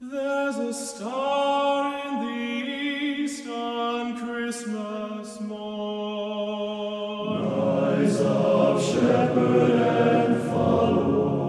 There's a star in the east on Christmas morn. Rise up, shepherd, and follow.